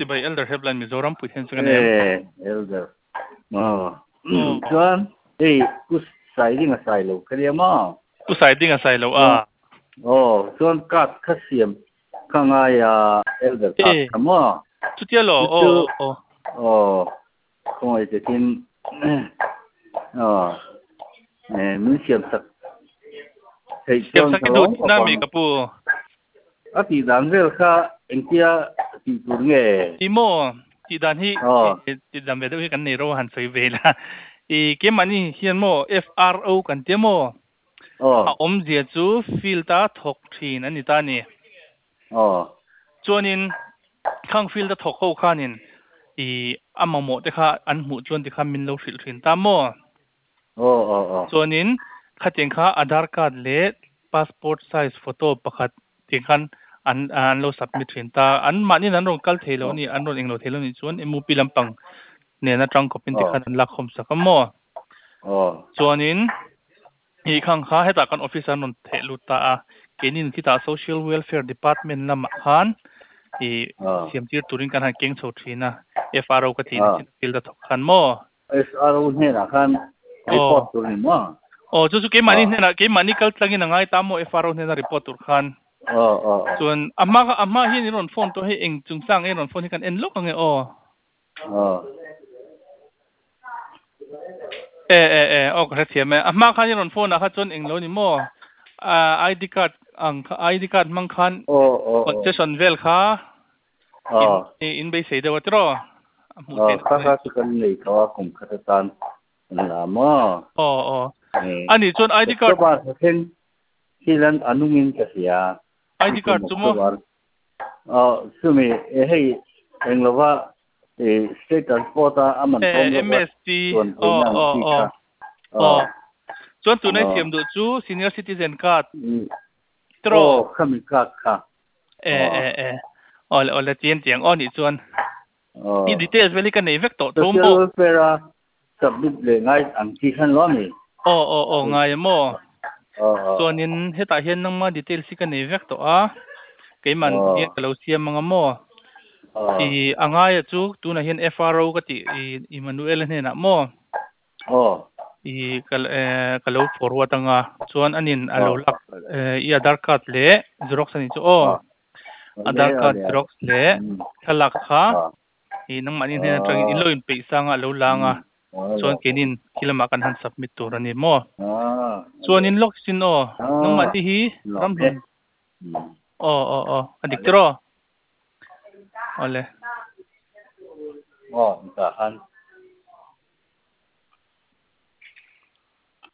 ti bai elder helpline Mizoram pui hen chuan elder chuan ku sai ding a sai lo kariama ku sai ding a sai lo chuan kat khasiam khanga ya elder kat kamo chu tia lo không ai tin mình xem sắc thấy xem sắc cái đồ na mi kapu thì đàn về kha anh kia thì cũng nghe thì đàn hi thì đàn về đâu cái này rồi hẳn phải về là cái mà ni hiện mo FRO kan te mo dia chu filter thok thin ani ta ni chuanin khang filter thok ho khanin amamo te kha an mu chuan te kha min lo hril thin ta mo chuanin khateng kha Aadhaar card le passport size photo pakhat tikhan an lo submit thin ta an mani nan rong kal thelo ni an rong englo thelo ni chuan MUP lampang ne na tang kopin tikhan an lak khom sakamo chuanin khang kha heta kan officer non thelu ta kenin kita social welfare department lama khan siamtir turin kan ha keng chho thina FRO ka thin field thok khan mo FRO ne na khan report turin mo chu ke mani ne na ke mani kal tlangin ngai ta mo FRO ne na report tur khan chuan ama hi ni ron phone to he eng chungchang e ron phone hi kan en lok ange ka thiam me ama khan ni ron phone a kha chon eng lo ni mo ID card mang khan concession vel kha in bei sei dewa tro kha kan nei thawa kum khatan la mo ani chon ID card ba then hilan anungin ka sia ID card chumo sumi hei englowa state transport aman MST chuan tu nei thiam du chu senior citizen card tro khami card kha ole tien tiang ni chuan i details veli kan nei vek to thom mo pera submit le ngai ang ti khan lo ni ngai mo chuanin heta hian nang ma details si kan nei vek to keiman ye kalo siam manga mo anga ya chu tuna hian FRO ka ti Emmanuel ne na mo kalo forward anga chuan anin alo lak Aadhaar card le xerox ani chu Aadhaar card xerox le thalak kha nang mani ne tang in lo in paisa nga lo langa chuan kenin kilama kan han submit tur ani mo chuan in log sin nang mani hi ram hen adik tro ole ta han